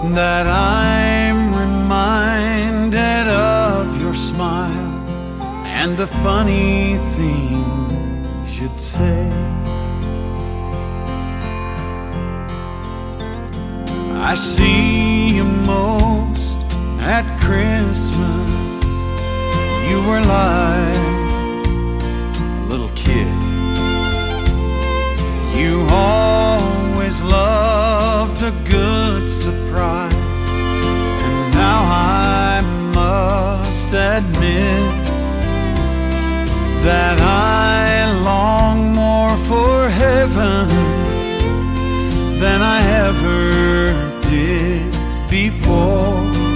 that I'm reminded of your smile and the funny things you'd say. I see you most at Christmas. You were like a little kid. You always loved a good surprise, and now I must admit that I long more for heaven than I ever did before.